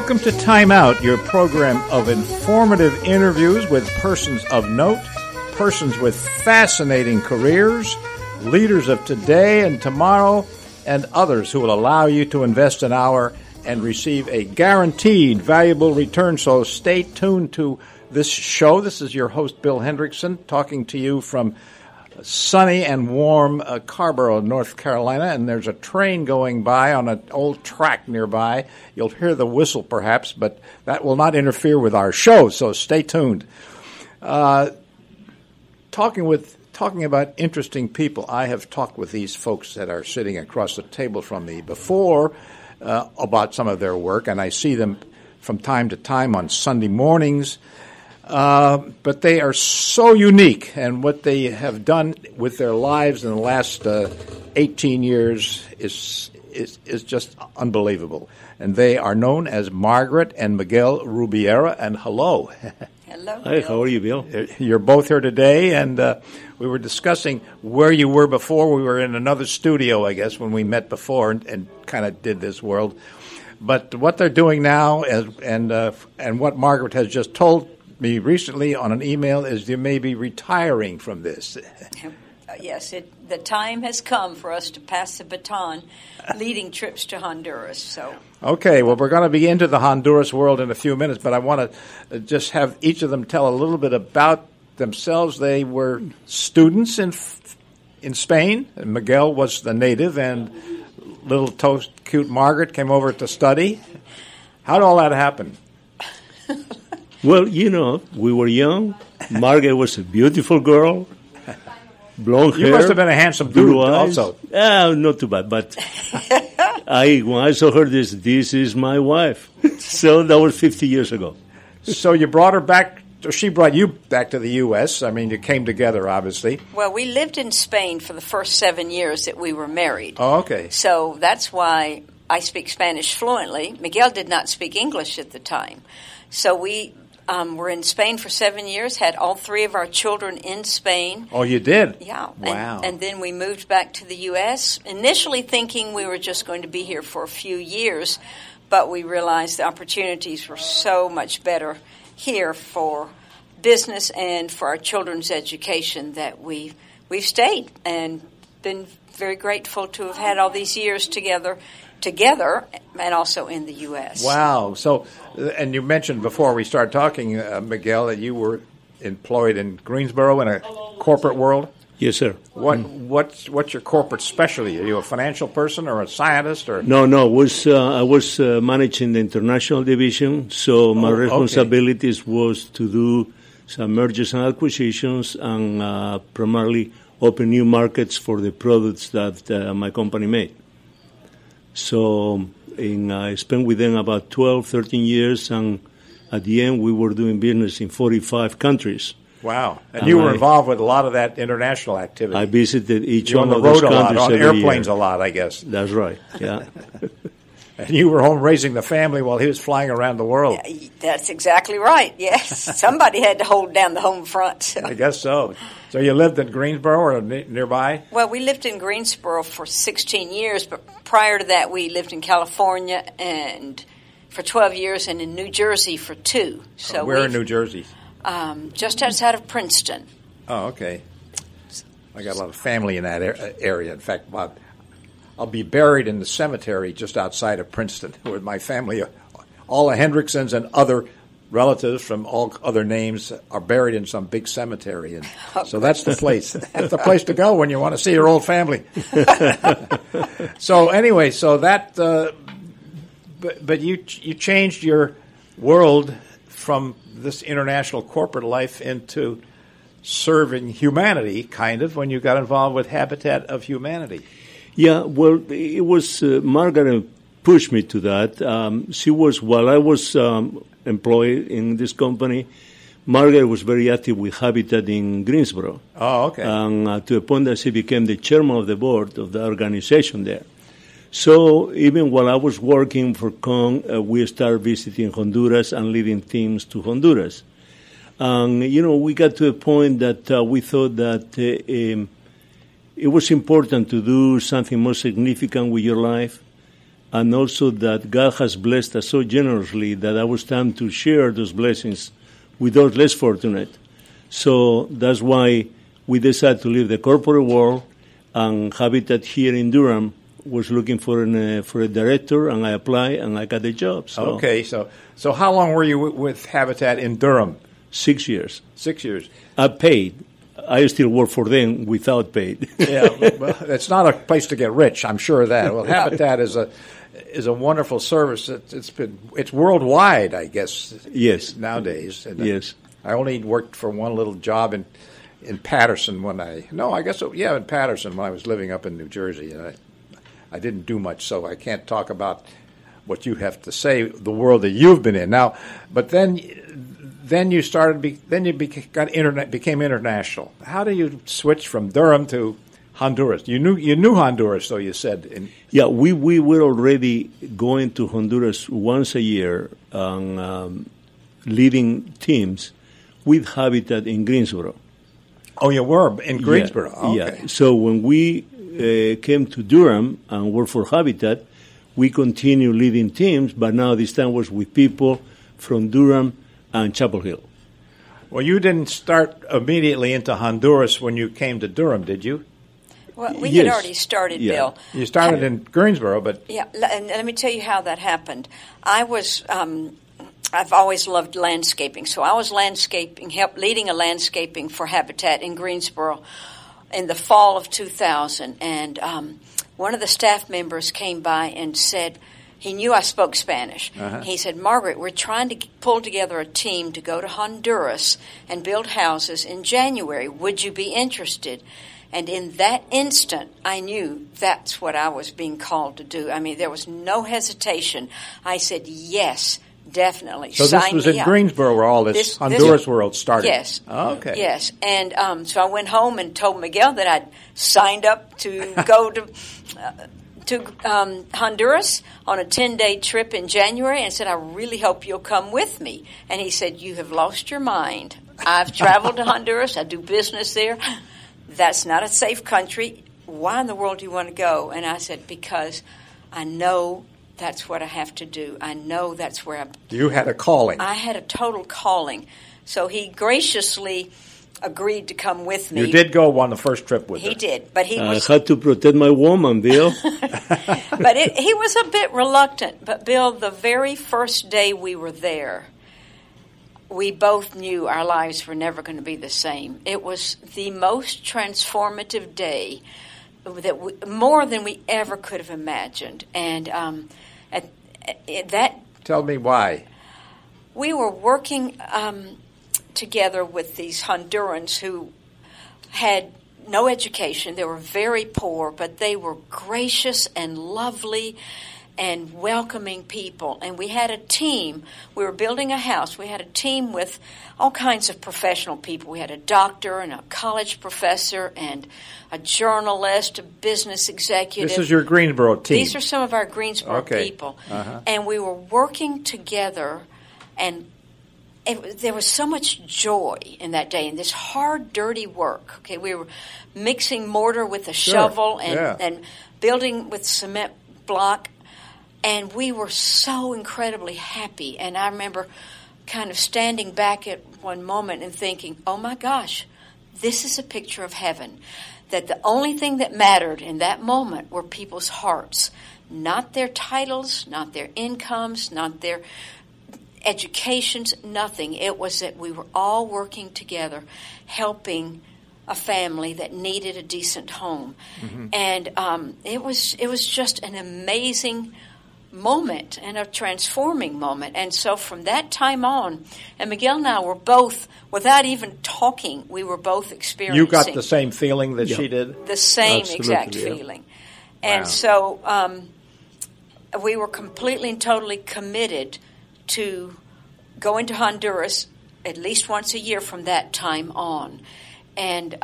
Welcome to Time Out, your program of informative interviews with persons of note, persons with fascinating careers, leaders of today and tomorrow, and others who will allow you to invest an hour and receive a guaranteed valuable return. So stay tuned to this show. This is your host, Bill Hendrickson, talking to you from sunny and warm Carrboro, North Carolina, and there's a train going by on an old track nearby. You'll hear the whistle, perhaps, but that will not interfere with our show, so stay tuned. Talking about interesting people, I have talked with these folks that are sitting across the table from me before about some of their work, and I see them from time to time on Sunday mornings. But they are so unique, and what they have done with their lives in the last 18 years is just unbelievable. And they are known as Margaret and Miguel Rubiera. And hello. Hello. Hi, how are you, Bill? You're both here today, and we were discussing where you were before. We were in another studio, I guess, when we met before and kind of did this world. But what they're doing now, and what Margaret has just told me recently on an email, is you may be retiring from this. Yes, the time has come for us to pass the baton, leading trips to Honduras. So, okay, well, we're going to be into the Honduras world in a few minutes, but I want to just have each of them tell a little bit about themselves. They were students in Spain. And Miguel was the native, and little cute Margaret came over to study. How did all that happen? Well, we were young. Margaret was a beautiful girl, blonde hair. You must have been a handsome dude also. Not too bad, but when I saw her, this is my wife. So that was 50 years ago. So you brought her back, or she brought you back to the U.S.? I mean, you came together, obviously. Well, we lived in Spain for the first 7 years that we were married. Oh, okay. So that's why I speak Spanish fluently. Miguel did not speak English at the time. So we were in Spain for 7 years, had all three of our children in Spain. Oh, you did? Yeah. Wow. And then we moved back to the U.S., initially thinking we were just going to be here for a few years, but we realized the opportunities were so much better here for business and for our children's education that we've stayed and been very grateful to have had all these years together and also in the U.S. Wow. So, and you mentioned before we started talking, Miguel, that you were employed in Greensboro in a corporate world? Yes, sir. What's your corporate specialty? Are you a financial person or a scientist? Or No. I was managing the international division, so my responsibilities was to do some mergers and acquisitions and primarily open new markets for the products that my company made. So I spent with them about 12, 13 years, and at the end we were doing business in 45 countries. Wow. And you were involved with a lot of that international activity. I visited each one of those countries on the road a lot, on airplanes year. a lot, I guess. That's right, yeah. And you were home raising the family while he was flying around the world. Yeah, that's exactly right, yes. Somebody had to hold down the home front. So. I guess so. So you lived in Greensboro or nearby? Well, we lived in Greensboro for 16 years, but prior to that we lived in California and for 12 years and in New Jersey for 2. So where in New Jersey? Just outside of Princeton. Oh, okay. I got a lot of family in that area. In fact, I'll be buried in the cemetery just outside of Princeton with my family. All the Hendricksons and other relatives from all other names are buried in some big cemetery. And so that's the place. That's the place to go when you want to see your old family. So anyway, so that, but you changed your world from this international corporate life into serving humanity, kind of, when you got involved with Habitat of Humanity. Yeah, well, it was Margaret pushed me to that. She was, while I was employed in this company, Margaret was very active with Habitat in Greensboro. Oh, okay. And to the point that she became the chairman of the board of the organization there. So even while I was working for Kong, we started visiting Honduras and leading teams to Honduras. And, we got to a point that we thought that it was important to do something more significant with your life and also that God has blessed us so generously that it was time to share those blessings with those less fortunate. So that's why we decided to leave the corporate world, and Habitat here in Durham was looking for a director, and I applied, and I got the job. So. Okay, so how long were you with Habitat in Durham? 6 years. 6 years. I paid. I still work for them without paid. Yeah, well, it's not a place to get rich. I'm sure of that. Well, Habitat is a wonderful service. It's worldwide, I guess. Yes. Nowadays. And yes. I only worked for one little job in Patterson in Patterson when I was living up in New Jersey. And I didn't do much, so I can't talk about what you have to say, the world that you've been in now. But then you became international. How do you switch from Durham to Honduras? You knew Honduras, though, you said. Yeah, we were already going to Honduras once a year and leading teams with Habitat in Greensboro. Oh, you were in Greensboro. Yeah. Okay. Yeah. So when we came to Durham and worked for Habitat, we continued leading teams, but now this time was with people from Durham and Chapel Hill. Well, you didn't start immediately into Honduras when you came to Durham, did you? Well, we had already started, Bill. You started in Greensboro, but... Yeah, and let me tell you how that happened. I've always loved landscaping, so I was leading a landscaping for Habitat in Greensboro in the fall of 2000, and one of the staff members came by and said, he knew I spoke Spanish. Uh-huh. He said, Margaret, we're trying to pull together a team to go to Honduras and build houses in January. Would you be interested? And in that instant, I knew that's what I was being called to do. I mean, there was no hesitation. I said, yes, definitely. So this was in Greensboro where all this Honduras world started? Yes. Oh, okay. Yes. And so I went home and told Miguel that I'd signed up to go to Honduras on a 10-day trip in January, and said, I really hope you'll come with me. And he said, you have lost your mind. I've traveled to Honduras. I do business there. That's not a safe country. Why in the world do you want to go? And I said, because I know that's what I have to do. I know that's where You had a calling. I had a total calling. So he graciously agreed to come with me. You did go on the first trip with him. He did, but he was... I had to protect my woman, Bill. But he was a bit reluctant. But, Bill, the very first day we were there, we both knew our lives were never going to be the same. It was the most transformative day, more than we ever could have imagined. And Tell me why. We were working together with these Hondurans who had no education. They were very poor, but they were gracious and lovely and welcoming people. And we had a team. We were building a house. We had a team with all kinds of professional people. We had a doctor and a college professor and a journalist, a business executive. This is your Greensboro team. These are some of our Greensboro people. Uh-huh. And we were working together, and there was so much joy in that day, in this hard, dirty work. Okay, we were mixing mortar with a shovel and building with cement block, and we were so incredibly happy. And I remember kind of standing back at one moment and thinking, oh my gosh, this is a picture of heaven. That the only thing that mattered in that moment were people's hearts, not their titles, not their incomes, not their educations, nothing. It was that we were all working together, helping a family that needed a decent home. Mm-hmm. And it was just an amazing moment and a transforming moment. And so from that time on, and Miguel and I were both, without even talking, we were both experiencing. You got the same feeling that she did? The same exact feeling. And so we were completely and totally committed to going to Honduras at least once a year from that time on. And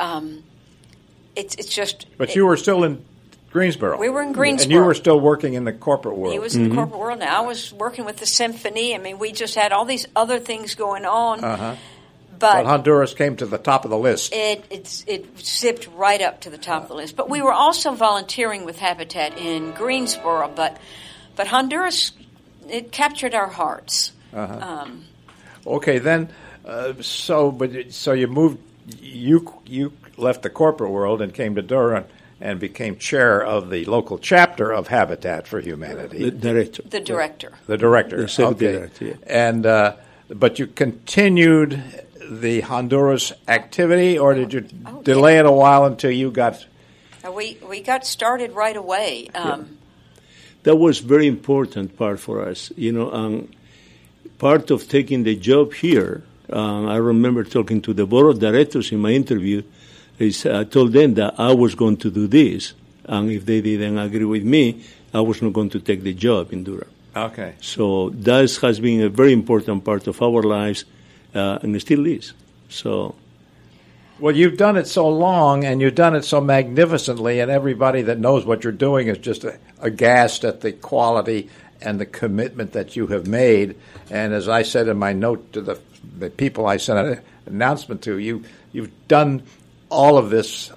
it's just... But you were still in Greensboro. We were in Greensboro. And you were still working in the corporate world. He was in the corporate world. Now, I was working with the symphony. I mean, we just had all these other things going on. Uh-huh. But Honduras came to the top of the list. It zipped right up to the top of the list. But we were also volunteering with Habitat in Greensboro. But But Honduras, it captured our hearts. Okay, then, so you moved, you left the corporate world and came to Durham and became chair of the local chapter of Habitat for Humanity. The director. The director. The director. The secretary Okay. director, yeah. And but you continued the Honduras activity, or did you delay it a while until you got? We got started right away. That was very important part for us. Part of taking the job here, I remember talking to the board of directors in my interview. I told them that I was going to do this, and if they didn't agree with me, I was not going to take the job in Durham. Okay. So that has been a very important part of our lives, and it still is. So. Well, you've done it so long, and you've done it so magnificently, and everybody that knows what you're doing is just aghast at the quality and the commitment that you have made. And as I said in my note to the people I sent an announcement to, you've done all of this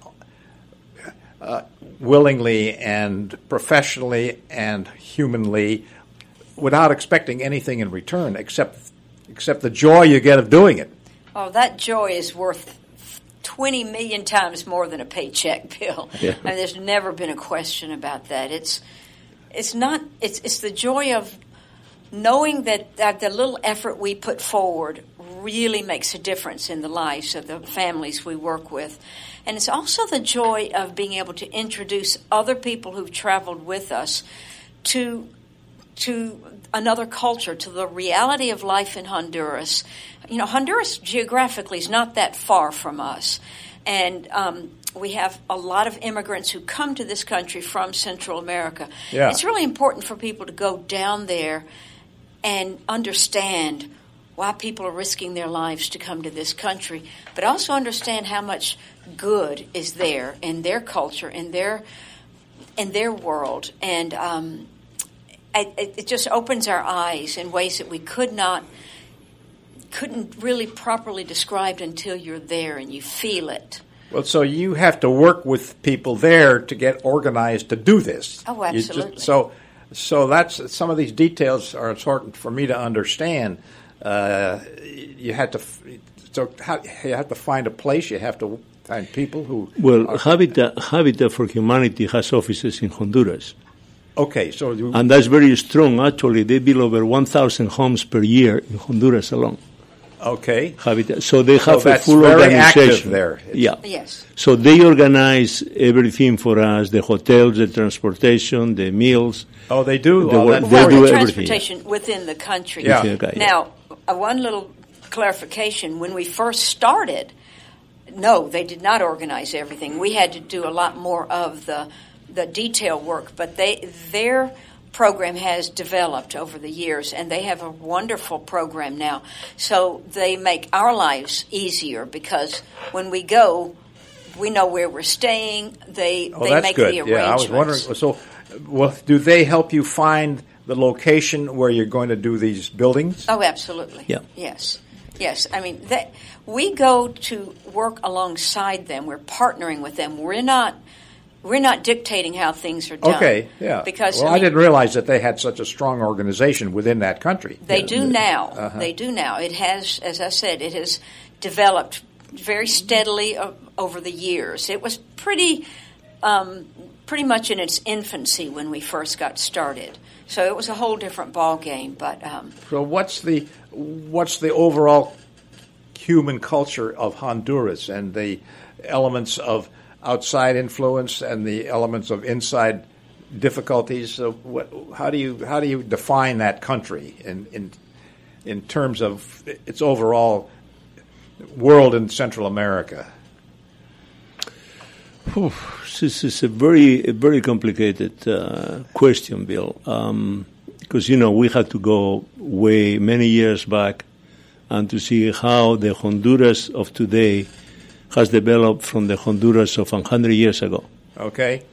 willingly and professionally and humanly without expecting anything in return except the joy you get of doing it. Oh, that joy is worth 20 million times more than a paycheck, Bill. Yeah. I mean, there's never been a question about that. It's the joy of knowing that the little effort we put forward really makes a difference in the lives of the families we work with. And it's also the joy of being able to introduce other people who've traveled with us to another culture, to the reality of life in Honduras. Honduras geographically is not that far from us. And we have a lot of immigrants who come to this country from Central America. Yeah. It's really important for people to go down there and understand why people are risking their lives to come to this country, but also understand how much good is there in their culture, in their world. And it just opens our eyes in ways that we couldn't really properly describe until you're there and you feel it. Well, so you have to work with people there to get organized to do this. Oh, absolutely. So that's some of these details are important for me to understand. You have to find a place. You have to find people who. Well, Habitat for Humanity has offices in Honduras. Okay, and that's very strong. Actually, they build over 1,000 homes per year in Honduras alone. Okay. Habitat. So they have a full very organization active there. Yeah. Yes. So they organize everything for us: the hotels, the transportation, the meals. Oh, they do. They the do transportation everything. within the country. Yeah. Okay, now, one little clarification: when we first started, no, they did not organize everything. We had to do a lot more of the detail work, but their program has developed over the years, and they have a wonderful program now. So they make our lives easier because when we go, we know where we're staying. They make good. the arrangements. Yeah, I was wondering. So, do they help you find the location where you're going to do these buildings? Oh, absolutely. Yeah. Yes. I mean, we go to work alongside them. We're partnering with them. We're not dictating how things are done. Okay, yeah. Because I didn't realize that they had such a strong organization within that country. They do now. They do now. It has, as I said, it has developed very steadily over the years. It was pretty much in its infancy when we first got started. So it was a whole different ball game. But so what's the overall human culture of Honduras and the elements of outside influence and the elements of inside difficulties? So how do you define that country in terms of its overall world in Central America? This is a very complicated question, Bill, because we had to go way many years back and to see how the Honduras of today has developed from the Honduras of 100 years ago. Okay.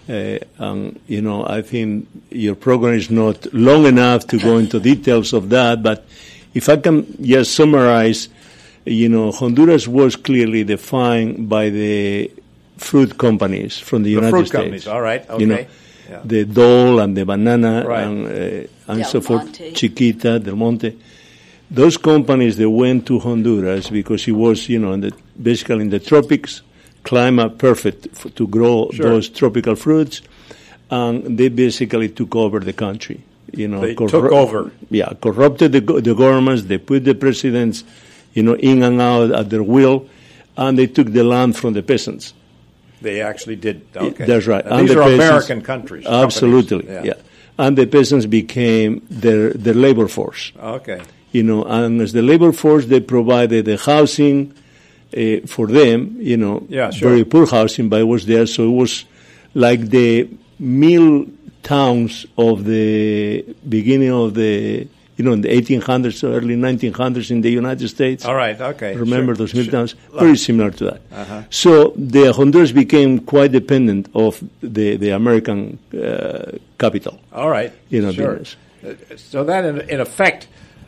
I think your program is not long enough to go into details of that, but if I can just summarize, Honduras was clearly defined by the fruit companies from the United States. Fruit companies, all right, okay. the Dole and the Banana Right. and so forth, Monte. Chiquita, Del Monte. Those companies, they went to Honduras because it was, basically in the tropics, climate perfect to grow those tropical fruits, and they basically took over the country. They took over. Yeah, corrupted the governments. They put the presidents, in and out at their will, and they took the land from the peasants. They actually did. Okay. That's right. And these are American countries. Absolutely, companies. yeah. And the peasants became their labor force. Okay. And as the labor force, they provided the housing for them, very poor housing, but it was there. So it was like the mill towns of the beginning of the, in the 1800s or early 1900s in the United States. All right, okay. Remember those mill towns? Very similar to that. Uh-huh. So the Honduras became quite dependent of the American capital. All right, sure. Business. So that, in effect,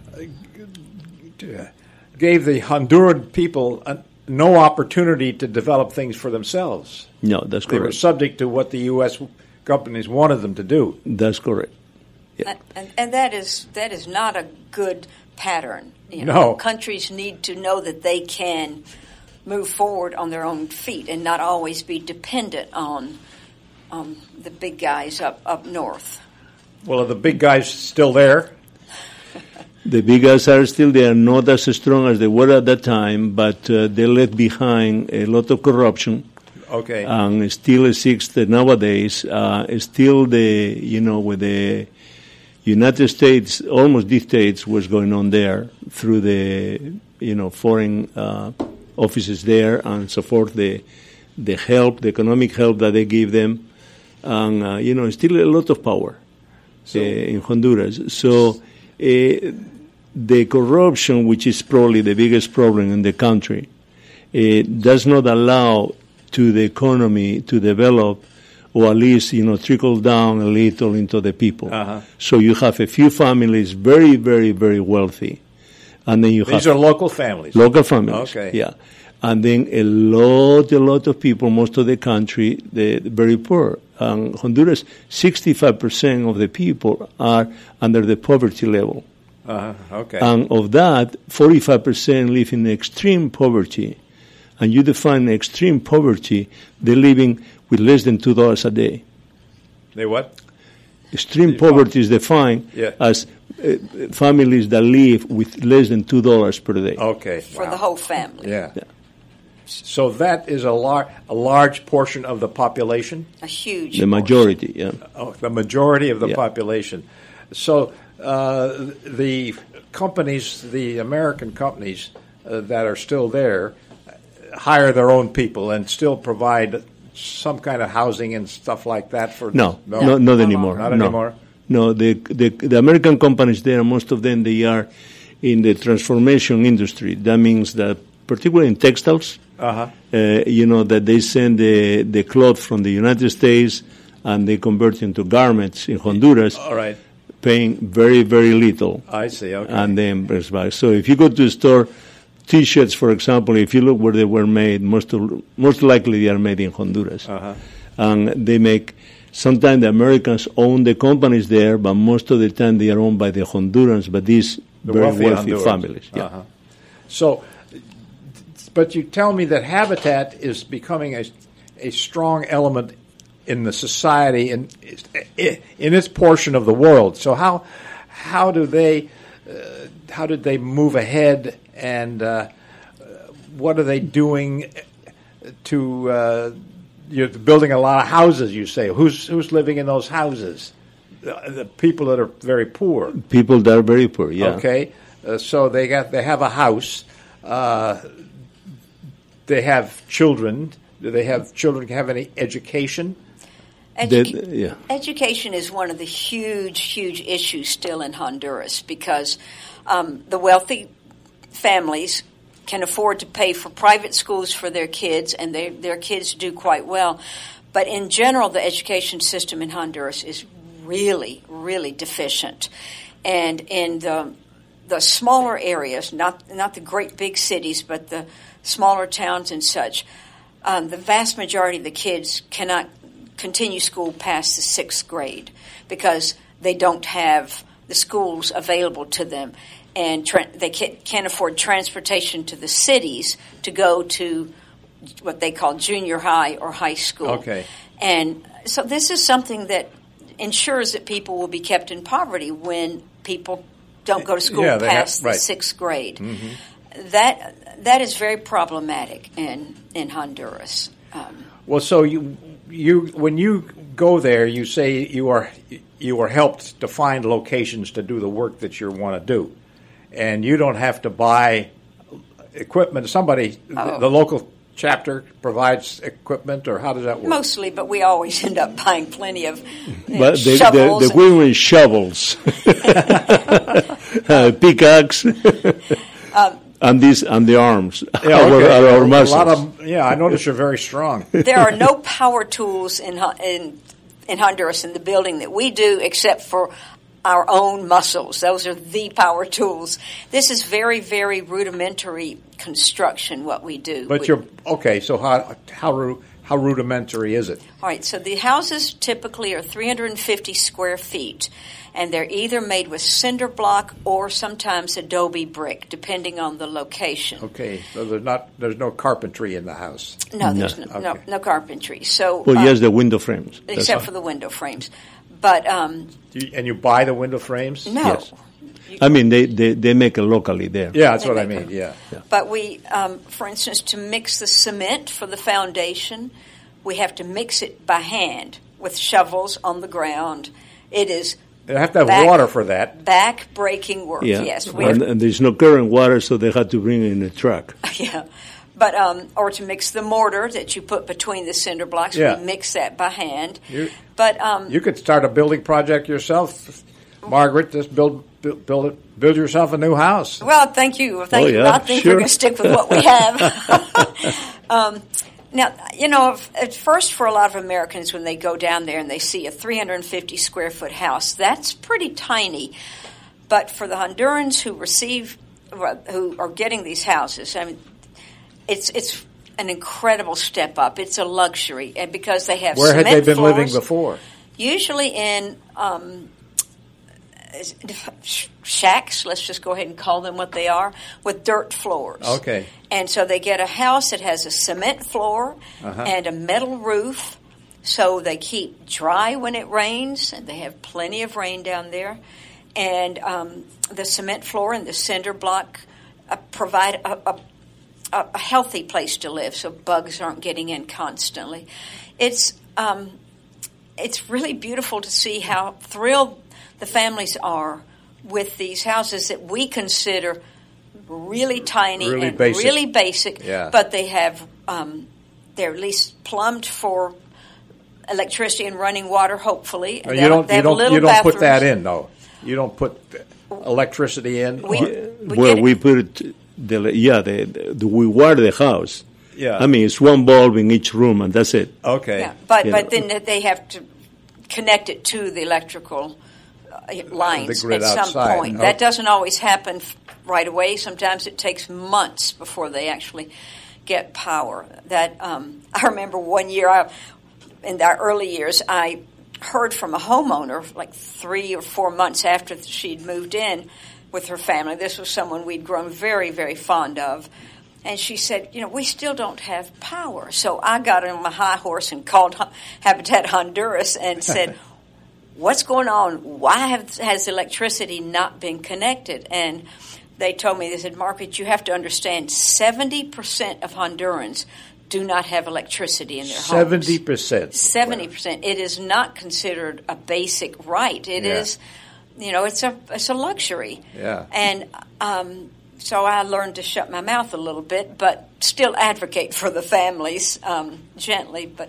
gave the Honduran people no opportunity to develop things for themselves. No, that's correct. They were subject to what the U.S. companies wanted them to do. That's correct. Yeah. And that is not a good pattern. No. Countries need to know that they can move forward on their own feet and not always be dependent on the big guys up north. Well, are the big guys still there? The big guys are still there, not as strong as they were at that time, but they left behind a lot of corruption. Okay. And still exists nowadays. Still with the United States, almost dictates what's going on there through the, foreign offices there and so forth, the help, the economic help that they give them. And, still a lot of power in Honduras. So the corruption, which is probably the biggest problem in the country, does not allow to the economy to develop, or at least, trickle down a little into the people. Uh-huh. So you have a few families very, very, very wealthy. And then These are local families? Local families, okay. Yeah. And then a lot of people, most of the country, they're very poor. And Honduras, 65% of the people are under the poverty level. Okay. And of that, 45% live in extreme poverty. And you define extreme poverty, they're living with less than $2 a day. They what? Extreme poverty is defined as families that live with less than $2 per day. Okay. For the whole family. Yeah. So that is a large portion of the population? A huge The majority, yeah. Oh, the majority of the population. So the companies, the American companies that are still there, hire their own people and still provide some kind of housing and stuff like that for not anymore. Not anymore. No, the American companies there, most of them, they are in the transformation industry. That means that, particularly in textiles, that they send the cloth from the United States and they convert into garments in Honduras. All right. Paying very, very little. I see. Okay. And then press back. So if you go to the store, T-shirts, for example, if you look where they were made, most likely they are made in Honduras. And they make, sometimes the Americans own the companies there, but most of the time they are owned by the Hondurans, but these very wealthy families. Yeah. So, but you tell me that Habitat is becoming a strong element in the society in its portion of the world. So how did they move ahead, and what are they doing to you're building a lot of houses, you say. Who's living in those houses? The people that are very poor. People that are very poor, yeah. Okay. So they have a house. They have children. Do they have children have any education? Education is one of the huge issues still in Honduras because the wealthy families can afford to pay for private schools for their kids, and their kids do quite well. But in general, the education system in Honduras is really, really deficient. And in the smaller areas, not the great big cities, but the smaller towns and such, the vast majority of the kids cannot continue school past the 6th grade because they don't have the schools available to them, and they can't afford transportation to the cities to go to what they call junior high or high school. Okay. And so this is something that ensures that people will be kept in poverty when people don't go to school past the 6th grade. Mm-hmm. That is very problematic in Honduras. Well, so you when you go there, you say you are helped to find locations to do the work that you want to do, and you don't have to buy equipment. Somebody, the local chapter provides equipment, or how does that work? Mostly, but we always end up buying plenty of shovels. The women shovels, pickaxe, and the arms. Yeah, okay. our muscles. A lot of I notice you're very strong. There are no power tools in Honduras in the building that we do, except for our own muscles. Those are the power tools. This is very, very rudimentary construction, what we do. But so how rudimentary is it? All right, so the houses typically are 350 square feet, and they're either made with cinder block or sometimes adobe brick, depending on the location. Okay, so there's no carpentry in the house? No, there's no carpentry. So, yes, the window frames. Except for the window frames. But and you buy the window frames? No. Yes. I mean, they make it locally there. Yeah, that's what I mean, yeah. But we, for instance, to mix the cement for the foundation, we have to mix it by hand with shovels on the ground. It is They have to have water for that. Back-breaking work, yes. And there's no current water, so they have to bring in a truck. Yeah. But or to mix the mortar that you put between the cinder blocks, we mix that by hand. You could start a building project yourself, Margaret. Just build yourself a new house. Well, thank you. Thank you. I think we're going to stick with what we have. Now, at first for a lot of Americans, when they go down there and they see a 350 square foot house, that's pretty tiny. But for the Hondurans who are getting these houses, I mean, it's an incredible step up. It's a luxury, and because they have cement floors. Where had they been living before? Usually in shacks, let's just go ahead and call them what they are, with dirt floors. Okay. And so they get a house that has a cement floor and a metal roof, so they keep dry when it rains, and they have plenty of rain down there. And the cement floor and the cinder block provide a healthy place to live, so bugs aren't getting in constantly. It's really beautiful to see how thrilled the families are with these houses that we consider really tiny and really basic, but they have they're at least plumbed for electricity and running water. Hopefully, you don't put that in though. You don't put electricity in. We put it. We wire the house. Yeah. I mean, it's one bulb in each room, and that's it. Okay. Yeah. But then they have to connect it to the electrical lines at some point. That doesn't always happen right away. Sometimes it takes months before they actually get power. That I remember one year, in our early years, I heard from a homeowner like 3 or 4 months after she'd moved in with her family. This was someone we'd grown very, very fond of. And she said, we still don't have power. So I got on my high horse and called Habitat Honduras and said, what's going on? Why has electricity not been connected? And they told me, they said, Margaret, you have to understand 70% of Hondurans do not have electricity in their homes. 70%? 70%. It is not considered a basic right. It is... it's a luxury. Yeah. And so I learned to shut my mouth a little bit, but still advocate for the families gently. But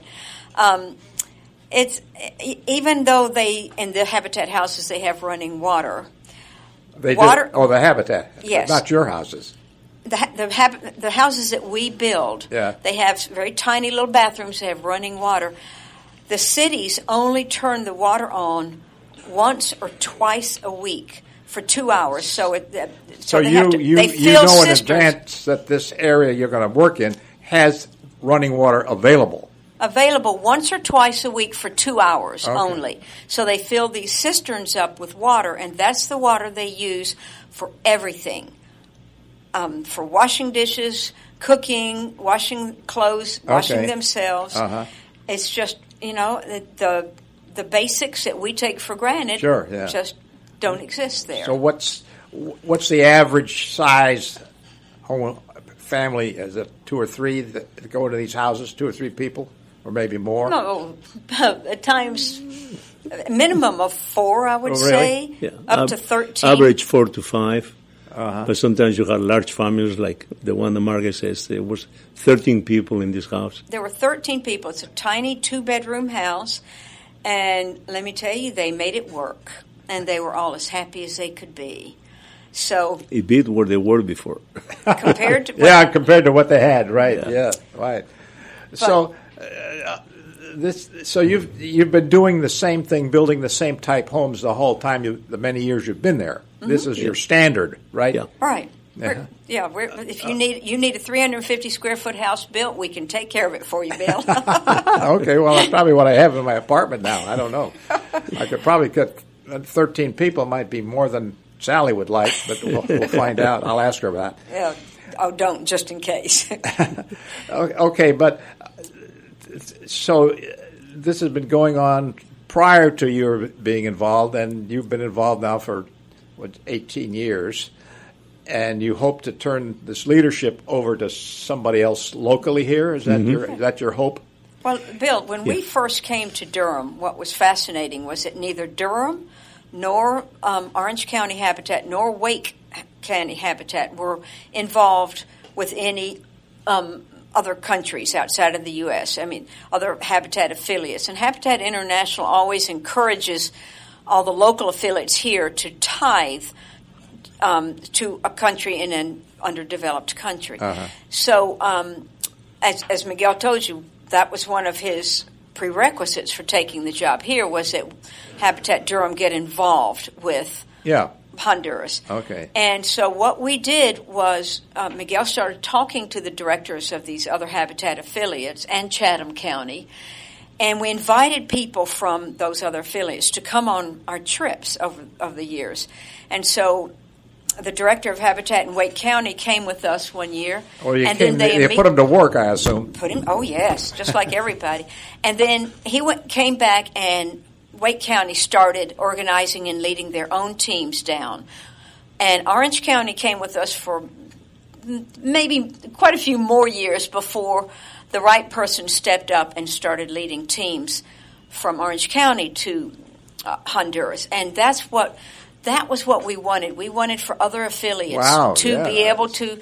it's even though in the Habitat houses they have running water. The Habitat. Yes. Not your houses. The houses that we build. They have very tiny little bathrooms. They have running water. The cities only turn the water on once or twice a week for 2 hours. So you know in advance that this area you're going to work in has running water available. available once or twice a week for 2 hours only. So they fill these cisterns up with water, and that's the water they use for everything. For washing dishes, cooking, washing clothes, washing themselves. It's just, the basics that we take for granted just don't exist there. So what's the average size home family? Is it 2 or 3 that go into these houses, 2 or 3 people, or maybe more? No, at times a minimum of 4, I would say, up to 13. Average 4 to 5. But sometimes you have large families, like the one that Margaret says. There was 13 people in this house. There were 13 people. It's a tiny 2-bedroom house, and let me tell you, they made it work, and they were all as happy as they could be. So it beat where they were before. Compared to compared to what they had, right? Yeah, right. But, so you've been doing the same thing, building the same type homes the whole time, the many years you've been there. This is your standard, right? Yeah. Right. If you need a 350 square foot house built, we can take care of it for you, Bill. Okay, well, that's probably what I have in my apartment now. I don't know. I could probably get 13 people. Might be more than Sally would like, but we'll find out. I'll ask her about that. Yeah. Oh, don't, just in case. Okay, but so this has been going on prior to your being involved, and you've been involved now for 18 years, and you hope to turn this leadership over to somebody else locally here. Is that your hope? Well, Bill, when we first came to Durham, what was fascinating was that neither Durham nor Orange County Habitat nor Wake County Habitat were involved with any other countries outside of the U.S., other Habitat affiliates. And Habitat International always encourages all the local affiliates here to tithe to a country in an underdeveloped country. So as Miguel told you, that was one of his prerequisites for taking the job here, was that Habitat Durham get involved with Honduras. Okay. And so what we did was Miguel started talking to the directors of these other Habitat affiliates and Chatham County, and we invited people from those other affiliates to come on our trips over the years. And so the director of Habitat in Wake County came with us one year. Well, they put him to work, I assume. Oh, yes, just like everybody. And then he came back, and Wake County started organizing and leading their own teams down. And Orange County came with us for maybe quite a few more years before the right person stepped up and started leading teams from Orange County to Honduras. And that was what we wanted. We wanted for other affiliates to be able to,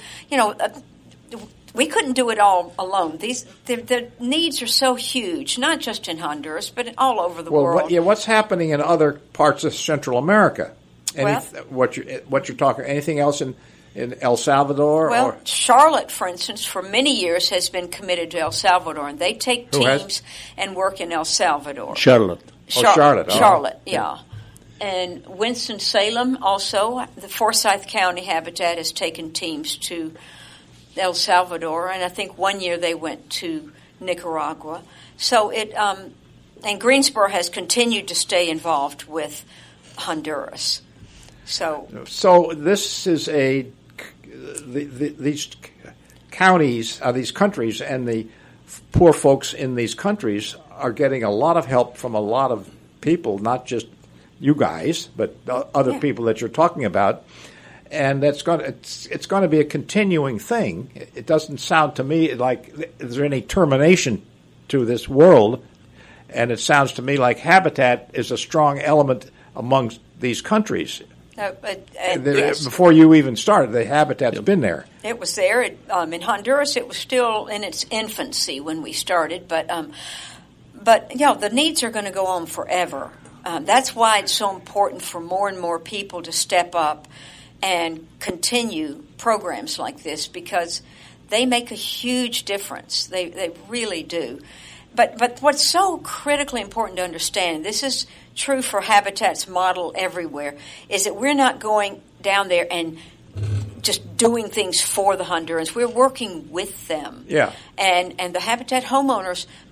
we couldn't do it all alone. The needs are so huge, not just in Honduras, but all over the world. What's happening in other parts of Central America? What you're talking? Anything else in El Salvador? Well, Charlotte, for instance, for many years has been committed to El Salvador, and they take teams and work in El Salvador. Charlotte. Charlotte, yeah. And Winston-Salem also, the Forsyth County Habitat has taken teams to El Salvador, and I think one year they went to Nicaragua. So and Greensboro has continued to stay involved with Honduras. So this is these counties, these countries, and the poor folks in these countries are getting a lot of help from a lot of people, not just you guys, but other people that you're talking about. And it's going to be a continuing thing. It doesn't sound to me like is there any termination to this world, and it sounds to me like Habitat is a strong element among these countries. Yes. Before you even started, the Habitat's been there. It was there. In Honduras, it was still in its infancy when we started, but the needs are going to go on forever. That's why it's so important for more and more people to step up and continue programs like this, because they make a huge difference. They really do. But what's so critically important to understand, this is true for Habitat's model everywhere, is that we're not going down there and just doing things for the Hondurans. We're working with them. Yeah. And the Habitat homeowners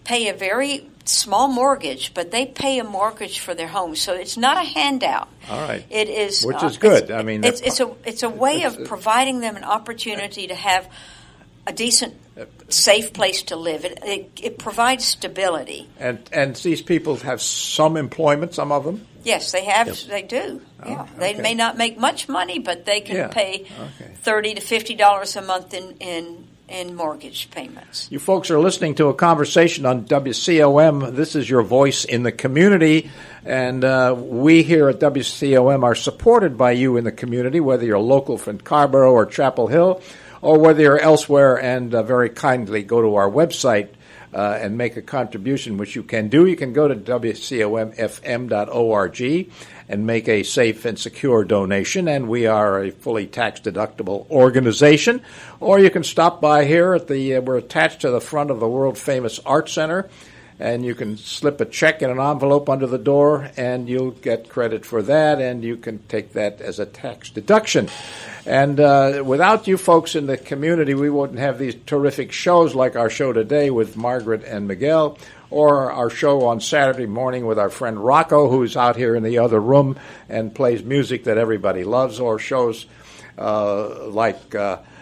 pay a very small mortgage, but they pay a mortgage for their home, so it's not a handout. All right, it is, which is good. I mean, it's a way of providing them an opportunity to have a decent, safe place to live. It provides stability. And these people have some employment, some of them? Yes, they have. Yes. They do. Yeah, okay. They may not make much money, but they can pay $30 to $50 a month in mortgage payments. You folks are listening to a conversation on WCOM. This is your voice in the community, and we here at WCOM are supported by you in the community, whether you're local from Carrboro or Chapel Hill, or whether you're elsewhere, and very kindly go to our website and make a contribution, which you can do. You can go to WCOMFM.org and make a safe and secure donation, and we are a fully tax-deductible organization. Or you can stop by here at we're attached to the front of the world-famous Art Center, and you can slip a check in an envelope under the door, and you'll get credit for that, and you can take that as a tax deduction. And without you folks in the community, we wouldn't have these terrific shows like our show today with Margaret and Miguel, or our show on Saturday morning with our friend Rocco, who's out here in the other room and plays music that everybody loves, or shows like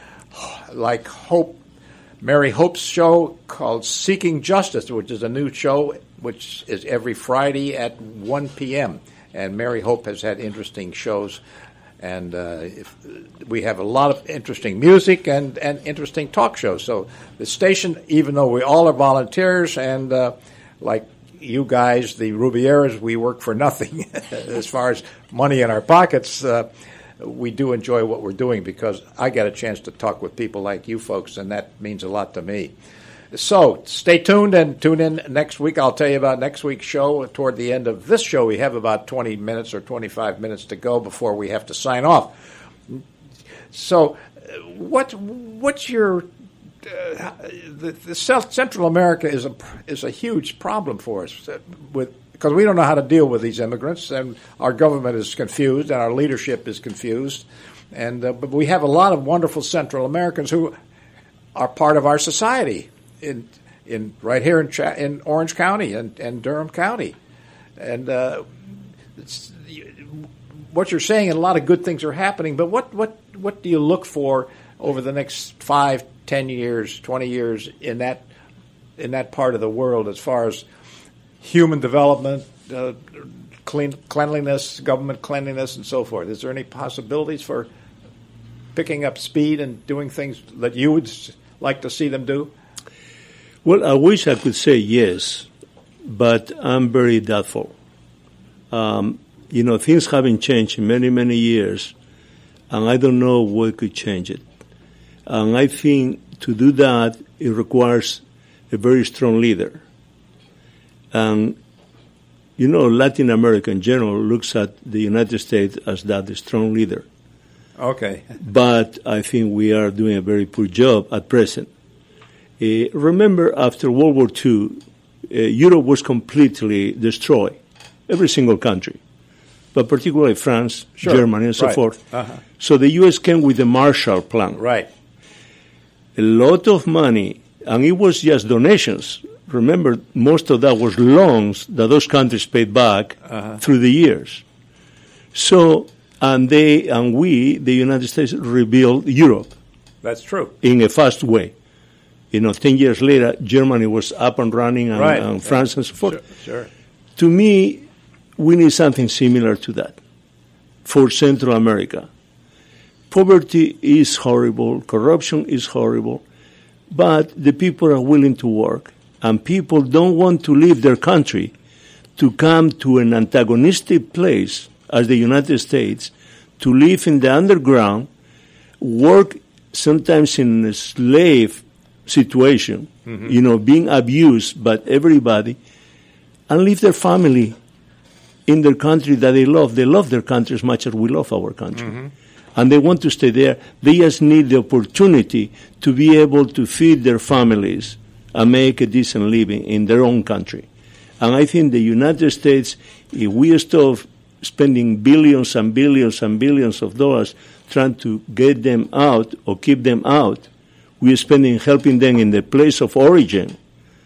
Mary Hope's show called Seeking Justice, which is a new show which is every Friday at 1 p.m. And Mary Hope has had interesting shows. And we have a lot of interesting music and interesting talk shows. So the station, even though we all are volunteers, and like you guys, the Rubieras, we work for nothing as far as money in our pockets, we do enjoy what we're doing because I get a chance to talk with people like you folks, and that means a lot to me. So stay tuned and tune in next week. I'll tell you about next week's show. Toward the end of this show, we have about 20 minutes or 25 minutes to go before we have to sign off. So what's your Central America is a huge problem for us because we don't know how to deal with these immigrants, and our government is confused and our leadership is confused. And but we have a lot of wonderful Central Americans who are part of our society. In right here in Orange County and Durham County, and what you're saying, and a lot of good things are happening. But what do you look for over the next 5, 10 years, 20 years in that part of the world as far as human development, cleanliness, government cleanliness, and so forth? Is there any possibilities for picking up speed and doing things that you would like to see them do? Well, I wish I could say yes, but I'm very doubtful. Things haven't changed in many, many years, and I don't know what could change it. And I think to do that, it requires a very strong leader. And, Latin America in general looks at the United States as that strong leader. Okay. But I think we are doing a very poor job at present. Remember, after World War II, Europe was completely destroyed, every single country, but particularly France, Germany, and so forth. Uh-huh. So the U.S. came with the Marshall Plan. Right. A lot of money, and it was just donations. Remember, most of that was loans that those countries paid back through the years. So, and we, the United States, rebuilt Europe. That's true. In a fast way. 10 years later, Germany was up and running, and France and so forth. Sure. To me, we need something similar to that for Central America. Poverty is horrible, corruption is horrible, but the people are willing to work, and people don't want to leave their country to come to an antagonistic place as the United States, to live in the underground, work sometimes in a slave situation, being abused by everybody, and leave their family in their country that they love. They love their country as much as we love our country. Mm-hmm. And they want to stay there. They just need the opportunity to be able to feed their families and make a decent living in their own country. And I think the United States, if we stop spending billions and billions and billions of dollars trying to get them out or keep them out, we are spending helping them in the place of origin.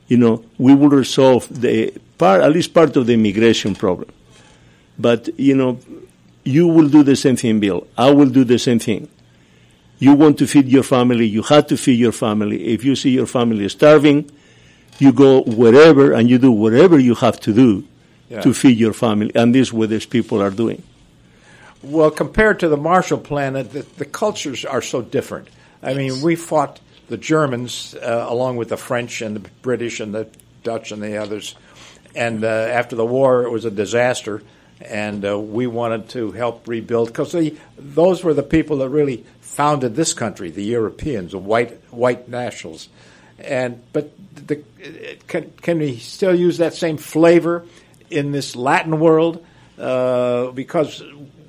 we will resolve at least part of the immigration problem. But, you will do the same thing, Bill. I will do the same thing. You want to feed your family, you have to feed your family. If you see your family starving, you go wherever and you do whatever you have to do to feed your family. And this is what these people are doing. Well, compared to the Marshall Plan, the cultures are so different. I mean, we fought the Germans along with the French and the British and the Dutch and the others. And after the war, it was a disaster. And we wanted to help rebuild because those were the people that really founded this country, the Europeans, the white nationals. But can we still use that same flavor in this Latin world? Because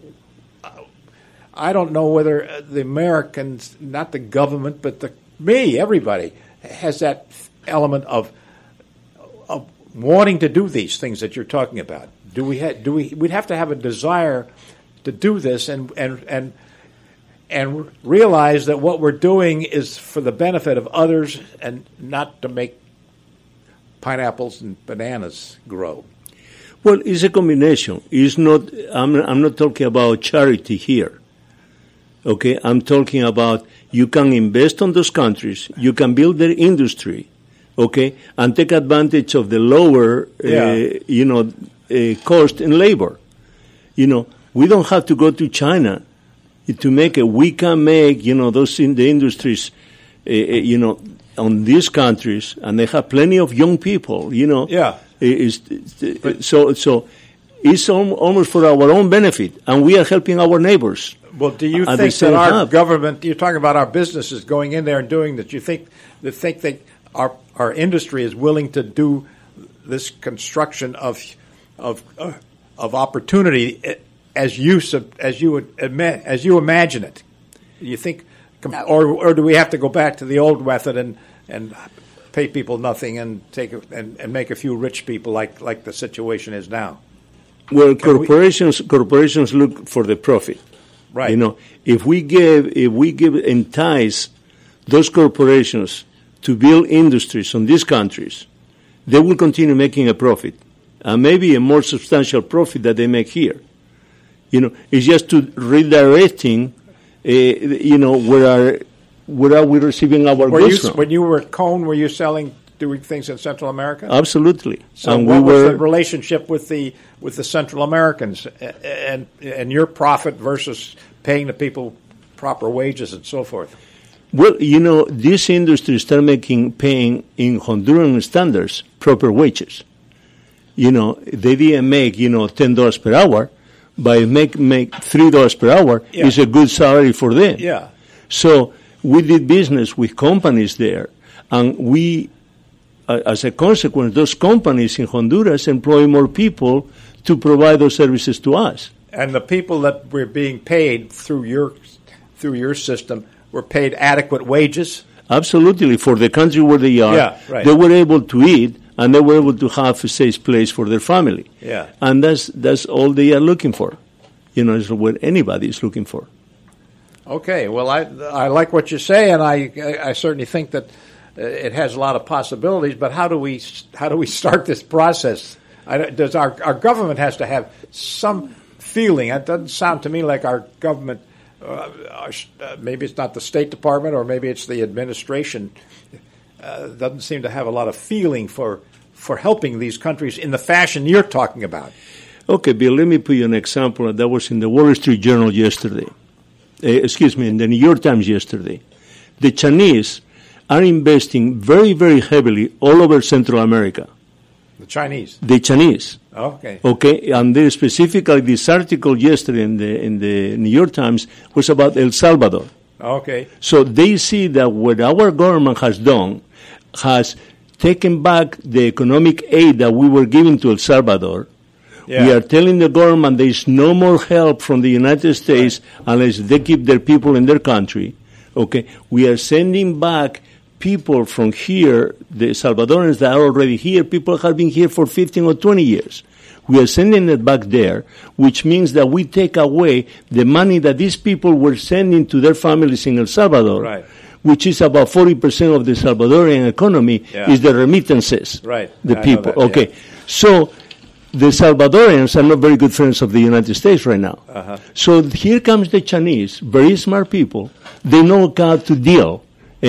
I don't know whether the Americans, not the government, but everybody has that element of wanting to do these things that you're talking about. We'd have to have a desire to do this and realize that what we're doing is for the benefit of others and not to make pineapples and bananas grow. Well, it's a combination. It's not. I'm not talking about charity here. Okay, I'm talking about you can invest on those countries, you can build their industry, okay, and take advantage of the lower, cost in labor. We don't have to go to China to make it. We can make, those in the industries, on these countries, and they have plenty of young people, Yeah. So it's almost for our own benefit, and we are helping our neighbors. Well, do you think that our government, you're talking about our businesses going in there and doing that, you think that our industry is willing to do this construction of opportunity as you imagine it? You think, No. or do we have to go back to the old method and pay people nothing and and make a few rich people like the situation is now? Well, corporations look for the profit. Right. If we entice those corporations to build industries on these countries, they will continue making a profit, and maybe a more substantial profit that they make here. It's just to redirecting, where are we receiving our goods from? When you were at Cone, were you doing things in Central America? Absolutely. So and what was the relationship with the Central Americans and your profit versus paying the people proper wages and so forth? Well, this industry started paying in Honduran standards proper wages. They didn't make, $10 per hour, but make $3 per hour is a good salary for them. Yeah. So we did business with companies there, and we, as a consequence, those companies in Honduras employ more people to provide those services to us. And the people that were being paid through your system were paid adequate wages? Absolutely. For the country where they are, yeah, right. They were able to eat, and they were able to have a safe place for their family. Yeah. And that's all they are looking for. It's what anybody is looking for. Okay. Well, I like what you say, and I certainly think that it has a lot of possibilities. But how do we start this process? Does our government has to have some feeling? It doesn't sound to me like our government. Maybe it's not the State Department, or maybe it's the administration. Doesn't seem to have a lot of feeling for helping these countries in the fashion you're talking about. Okay, Bill, let me put you an example that was in the Wall Street Journal yesterday. In the New York Times yesterday. The Chinese are investing very, very heavily all over Central America. The Chinese? The Chinese. Okay. Okay, and specifically this article yesterday in the New York Times was about El Salvador. Okay. So they see that what our government has done has taken back the economic aid that we were giving to El Salvador. Yeah. We are telling the government there is no more help from the United States unless they keep their people in their country. Okay, we are sending back people from here, the Salvadorans that are already here. People have been here for 15 or 20 years. We are sending it back there, which means that we take away the money that these people were sending to their families in El Salvador. Right. which is about 40% of the Salvadorian economy, is the remittances. Right. The I people. know that, okay. So the Salvadorians are not very good friends of the United States right now. So here comes the Chinese, very smart people. They know how to deal,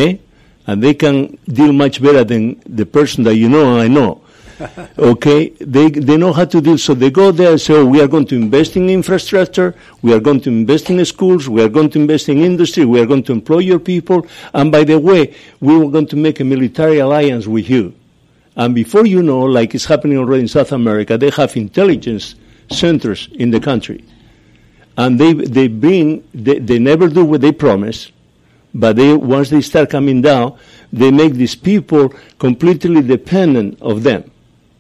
and they can deal much better than the person that you know and I know. Okay, they know how to deal. So they go there and say, "Oh, we are going to invest in infrastructure. We are going to invest in schools. We are going to invest in industry. We are going to employ your people. And by the way, we are going to make a military alliance with you." And before you know, like it's happening already in South America, they have intelligence centers in the country, and they never do what they promise. But once they start coming down, they make these people completely dependent of them.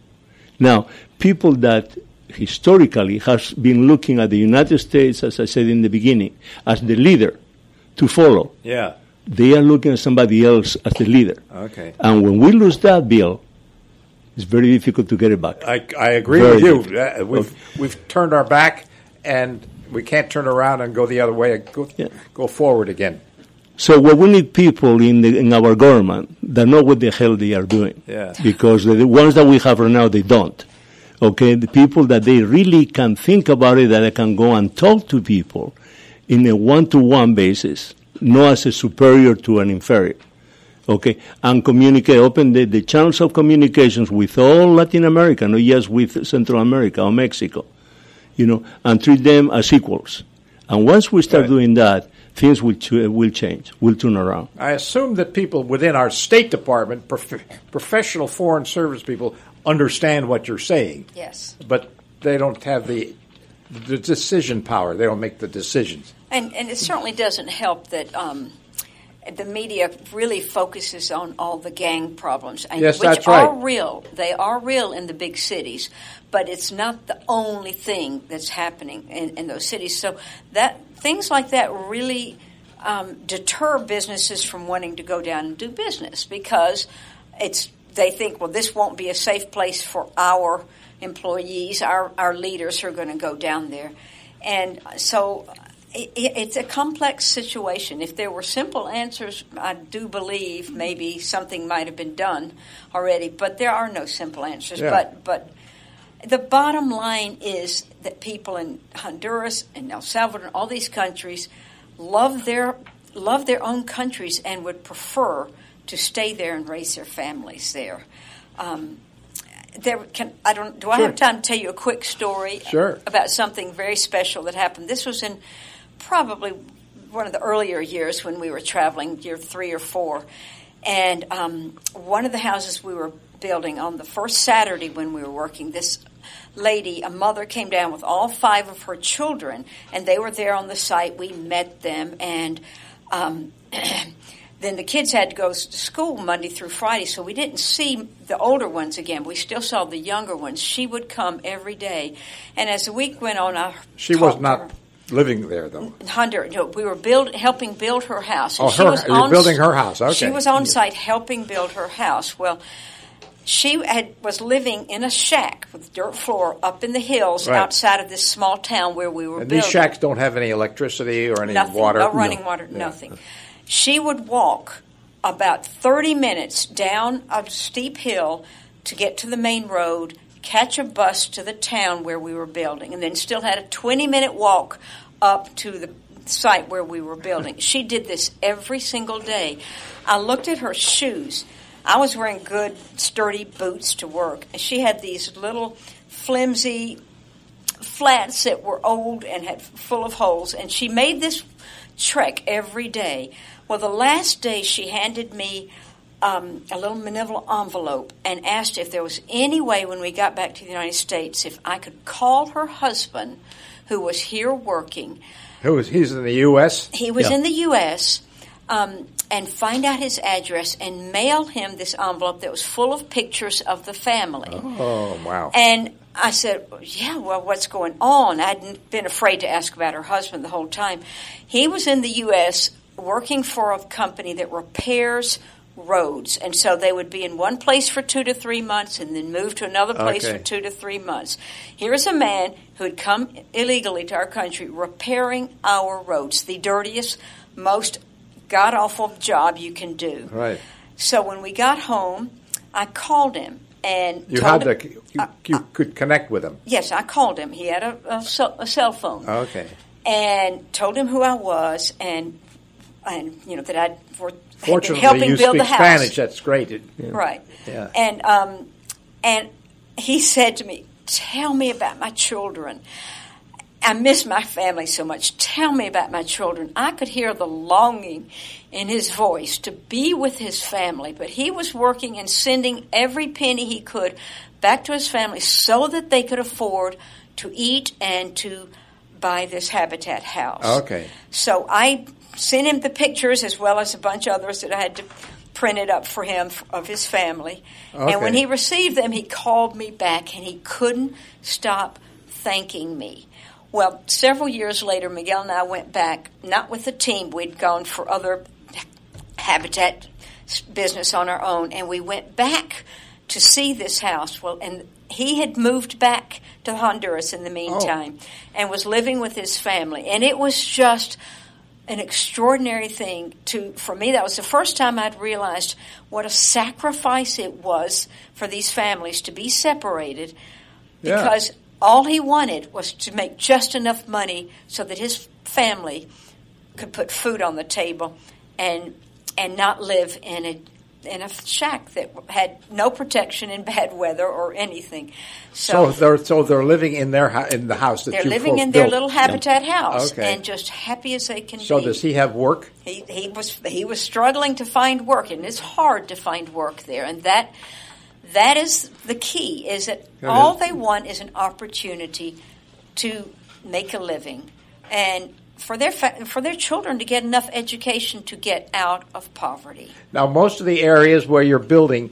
Now, people that historically has been looking at the United States, as I said in the beginning, as the leader to follow. Yeah. They are looking at somebody else as the leader. Okay. And when we lose that, Bill, it's very difficult to get it back. I agree with you. We've turned our back, and we can't turn around and go the other way. Go forward again. So what we need people in our government that know what the hell they are doing. Yeah. Because the ones that we have right now, they don't. Okay? The people that they really can think about it, that they can go and talk to people in a one-to-one basis, not as a superior to an inferior. Okay? And communicate, open the channels of communications with all Latin America, not just with Central America or Mexico, and treat them as equals. And once we start doing that, things will change, will turn around. I assume that people within our State Department, professional foreign service people, understand what you're saying. Yes. But they don't have the decision power. They don't make the decisions. And it certainly doesn't help that the media really focuses on all the gang problems, yes, which that's right. are real. They are real in the big cities, but it's not the only thing that's happening in those cities. So things like that really deter businesses from wanting to go down and do business because they think, well, this won't be a safe place for our employees, our leaders who are going to go down there. And so it's a complex situation. If there were simple answers, I do believe maybe something might have been done already, but there are no simple answers. Yeah. But the bottom line is that people in Honduras and El Salvador and all these countries love their own countries and would prefer to stay there and raise their families there. Do I have time to tell you a quick story about something very special that happened? This was in probably one of the earlier years when we were traveling, year 3 or 4. And one of the houses we were building on the first Saturday when we were working, this lady, a mother, came down with all 5 of her children, and they were there on the site. We met them, and then the kids had to go to school Monday through Friday, so we didn't see the older ones again. We still saw the younger ones. She would come every day. And as the week went on, She was not living there, though. We were helping build her house. And you're building her house, okay. She was on site helping build her house. Well, she was living in a shack with dirt floor up in the hills outside of this small town where we were building. These shacks don't have any electricity or any water? No running water, nothing. She would walk about 30 minutes down a steep hill to get to the main road, catch a bus to the town where we were building, and then still had a 20-minute walk up to the site where we were building. She did this every single day. I looked at her shoes. I was wearing good, sturdy boots to work. She had these little flimsy flats that were old and had full of holes, and she made this trek every day. Well, the last day she handed me a little manila envelope and asked if there was any way when we got back to the United States if I could call her husband, who was here working. He's in the U.S.? He was in the U.S., and find out his address and mail him this envelope that was full of pictures of the family. Oh, wow. And I said, yeah, well, what's going on? I'd been afraid to ask about her husband the whole time. He was in the U.S. working for a company that repairs roads. And so they would be in one place for 2 to 3 months and then move to another place for 2 to 3 months. Here's a man who had come illegally to our country repairing our roads, the dirtiest, most god-awful job you can do. Right. So when we got home, I called him. And you could connect with him. Yes, I called him. He had a cell phone. Okay. And told him who I was, and that I'd Fortunately, been helping you build speak the house. Spanish. That's great. Right. Yeah. And he said to me, "Tell me about my children. I miss my family so much. Tell me about my children." I could hear the longing in his voice to be with his family, but he was working and sending every penny he could back to his family so that they could afford to eat and to buy this Habitat house. Okay. So I sent him the pictures as well as a bunch of others that I had to print it up for him of his family. Okay. And when he received them, he called me back and he couldn't stop thanking me. Well, several years later, Miguel and I went back, not with the team. We'd gone for other Habitat business on our own, and we went back to see this house. Well, and he had moved back to Honduras in the meantime and was living with his family. And it was just an extraordinary thing for me. That was the first time I'd realized what a sacrifice it was for these families to be separated because all he wanted was to make just enough money so that his family could put food on the table and not live in a shack that had no protection in bad weather or anything. So they're living in the house that they're you living in built. their little Habitat house Okay. and just happy as they can be. So does he have work? He was struggling to find work, and it's hard to find work there. And that is the key, is that all they want is an opportunity to make a living and for their children to get enough education to get out of poverty. Now, most of the areas where you're building,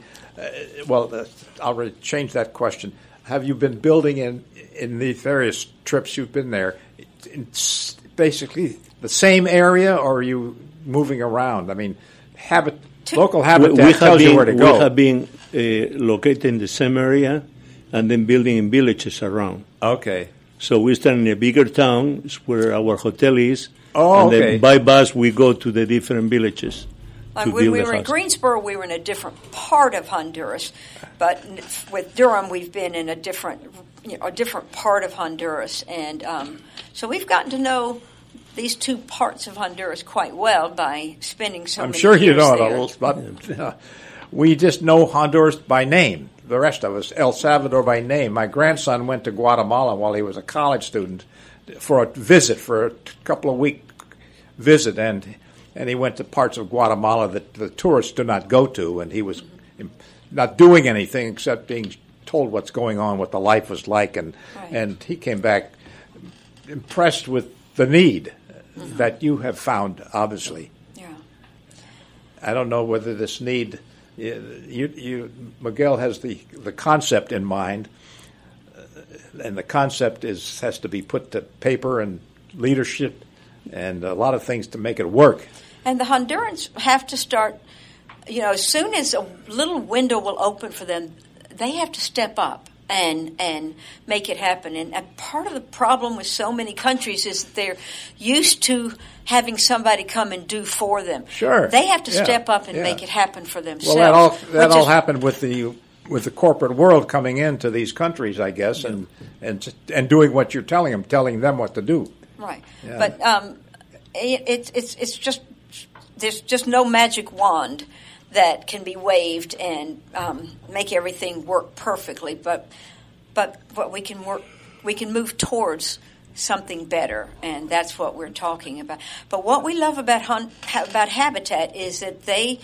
I'll change that question. Have you been building in the various trips you've been there, it's basically the same area, or are you moving around? I mean, local Habitat tells you where to go. We have been located in the same area and then building in villages around. Okay. So we start in a bigger town where our hotel is, and then by bus we go to the different villages. When we were in Greensboro, we were in a different part of Honduras, but with Durham, we've been in a different part of Honduras, and so we've gotten to know these two parts of Honduras quite well by spending so many years there. I'm sure you know it a little, but we just know Honduras by name. The rest of us, El Salvador by name. My grandson went to Guatemala while he was a college student for a couple of week visit, and he went to parts of Guatemala that the tourists do not go to, and he was not doing anything except being told what's going on, what the life was like, and he came back impressed with the need that you have found, obviously. Yeah. I don't know whether this need... Miguel has the concept in mind, and the concept has to be put to paper and leadership and a lot of things to make it work. And the Hondurans have to start, as soon as a little window will open for them, they have to step up and make it happen. And part of the problem with so many countries is that they're used to having somebody come and do for them. Sure. They have to step up and make it happen for themselves. Well, that all happened with the corporate world coming into these countries, I guess, and doing what you're telling them what to do. Right. Yeah. But it's just there's just no magic wand that can be waved and make everything work perfectly. But what we can move towards something better, and that's what we're talking about. But what we love about Habitat is that they,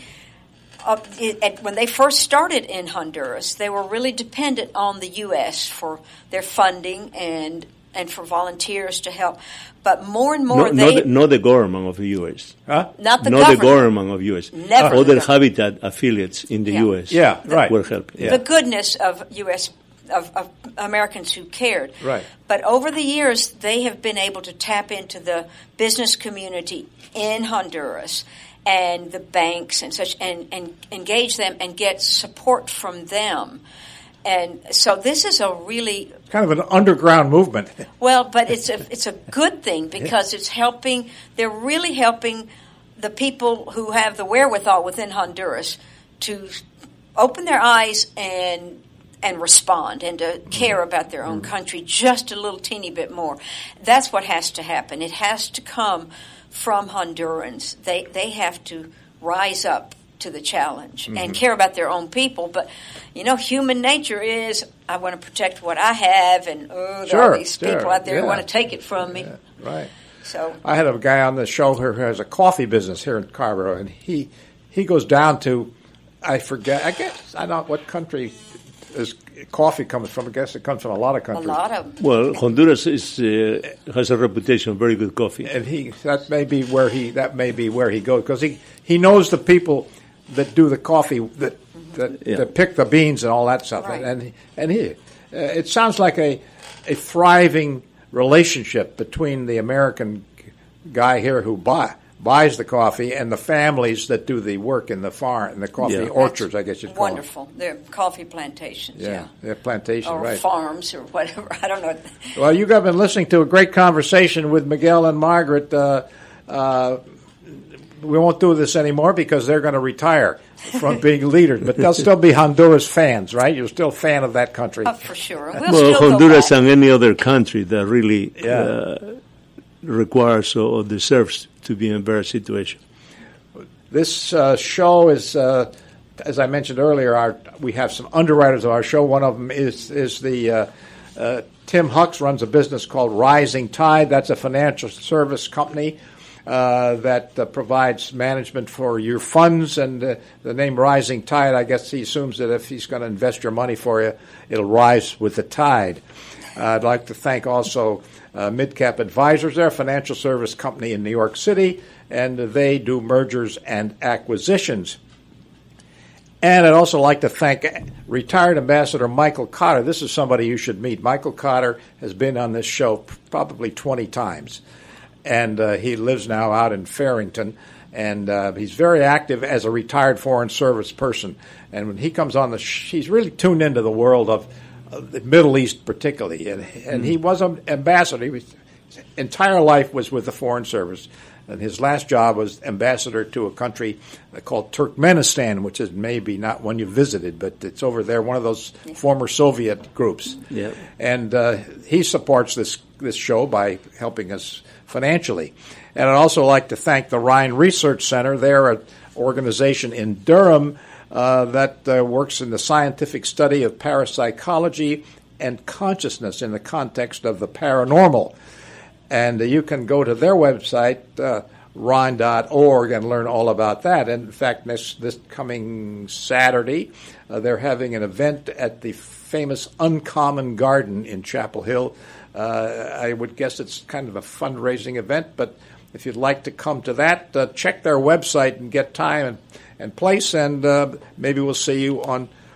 when they first started in Honduras, they were really dependent on the U.S. for their funding and for volunteers to help. But more and more, not the government of the U.S. Huh? Not the government of U.S. Never. Other Habitat affiliates in the U.S. Yeah, right. were helping. Yeah. The goodness of U.S. of Americans who cared. Right. But over the years, they have been able to tap into the business community in Honduras and the banks and such, and engage them and get support from them. And so this is a really kind of an underground movement. Well, but it's a good thing because it's helping. They're really helping the people who have the wherewithal within Honduras to open their eyes and respond and to care about their own country just a little teeny bit more. That's what has to happen. It has to come from Hondurans. They have to rise up to the challenge and care about their own people. But, human nature is, I want to protect what I have, and there are these people out there who want to take it from me. Yeah, right. So I had a guy on the show who has a coffee business here in Carver, and he goes down to, I don't know what country is coffee comes from. I guess it comes from a lot of countries. A lot of them. Well, Honduras has a reputation of very good coffee, and that may be where he goes, because he knows the people that do the coffee that pick the beans and all that stuff, right. and it sounds like a thriving relationship between the American guy here who buys the coffee and the families that do the work in the farm, in the coffee orchards, I guess you'd call wonderful. Them. They're coffee plantations. Yeah, they're plantations, or right? Farms or whatever. I don't know. Well, you guys have been listening to a great conversation with Miguel and Margaret. We won't do this anymore because they're going to retire from being leaders, but they'll still be Honduras fans, right? You're still a fan of that country. For sure. Well, Honduras and any other country that really requires or deserves to be in a better situation. This show is, as I mentioned earlier, we have some underwriters of our show. One of them is the Tim Hux runs a business called Rising Tide. That's a financial service company that provides management for your funds, and the name Rising Tide, I guess he assumes that if he's going to invest your money for you, it'll rise with the tide. I'd like to thank also Midcap Advisors. They're a financial service company in New York City, and they do mergers and acquisitions. And I'd also like to thank retired Ambassador Michael Cotter. This is somebody you should meet. Michael Cotter has been on this show probably 20 times. And he lives now out in Farrington, and he's very active as a retired Foreign Service person. And when he comes on he's really tuned into the world of the Middle East particularly. And he was an ambassador. His entire life was with the Foreign Service. And his last job was ambassador to a country called Turkmenistan, which is maybe not one you visited, but it's over there, one of those former Soviet groups. Yeah. And he supports this show by helping us financially. And I'd also like to thank the Rhine Research Center. They're an organization in Durham that works in the scientific study of parapsychology and consciousness in the context of the paranormal. And you can go to their website, rhine.org, and learn all about that. And in fact, this coming Saturday, they're having an event at the famous Uncommon Garden in Chapel Hill. I would guess it's kind of a fundraising event, but if you'd like to come to that, check their website and get time and place, and maybe we'll see you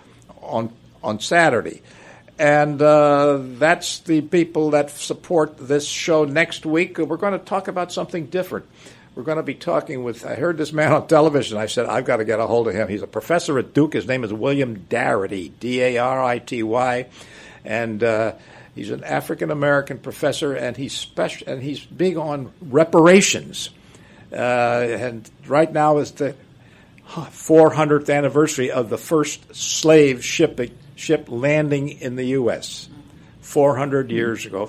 on Saturday. And that's the people that support this show. Next week, we're going to talk about something different. We're going to be talking with, I heard this man on television. I said, I've got to get a hold of him. He's a professor at Duke. His name is William Darity, D-A-R-I-T-Y. And he's an African-American professor, and he's big on reparations. And right now is the 400th anniversary of the first slave ship landing in the U.S. 400 years ago,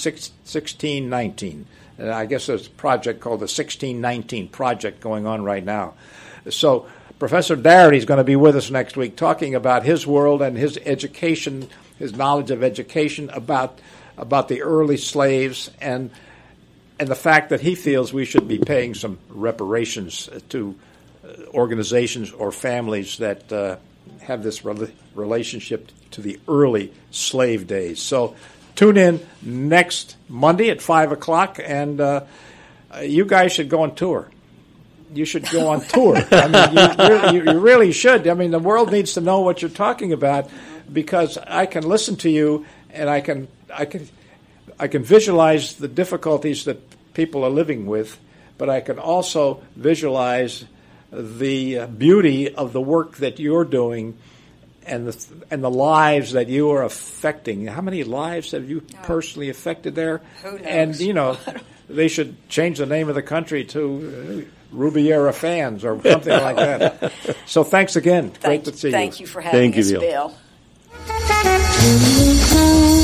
1619. And I guess there's a project called the 1619 Project going on right now. So Professor Darity is going to be with us next week talking about his world and his education, his knowledge of education about the early slaves and the fact that he feels we should be paying some reparations to organizations or families that have this relationship to the early slave days. So tune in next Monday at 5 o'clock, and you guys should go on tour. You should go on tour. I mean, you really should. I mean, the world needs to know what you're talking about, because I can listen to you and I can visualize the difficulties that people are living with, but I can also visualize the beauty of the work that you're doing and the lives that you are affecting. How many lives have you personally affected there? Who knows? And they should change the name of the country to Rubiera Fans or something like that. So thanks again. Great to see you. Thank you for having us, Bill. Bill.